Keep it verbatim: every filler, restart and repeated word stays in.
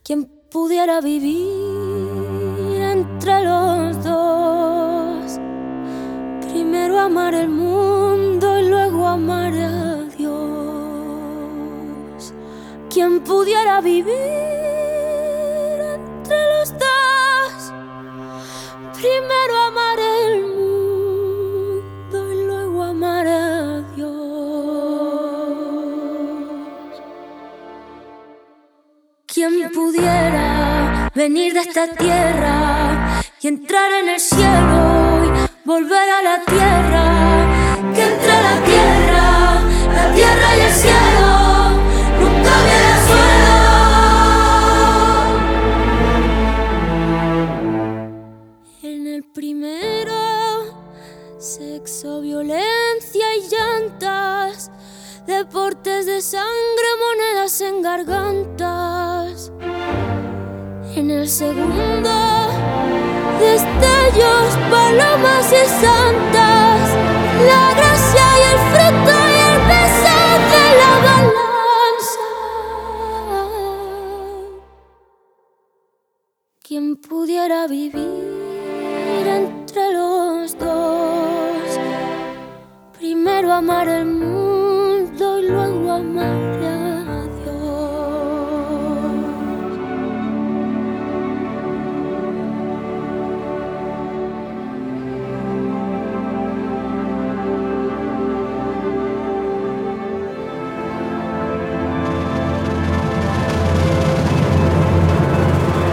¿Quién pudiera vivir entre los dos? Primero amar el mundo y luego amar a Dios. ¿Quién pudiera vivir entre los dos? Primero amar el mundo y luego amar a Dios. ¿Quién pudiera venir de esta tierra y entrar en el cielo y volver a la tierra? Que entre la tierra, la tierra y el cielo nunca hubiera suelo. En el primero, sexo, violencia y llantas, deportes de sangre, monedas en gargantas. En el segundo, destellos, palomas y santas, la gracia y el fruto y el beso de la balanza. ¿Quién pudiera vivir entre los dos? Primero amar el mundo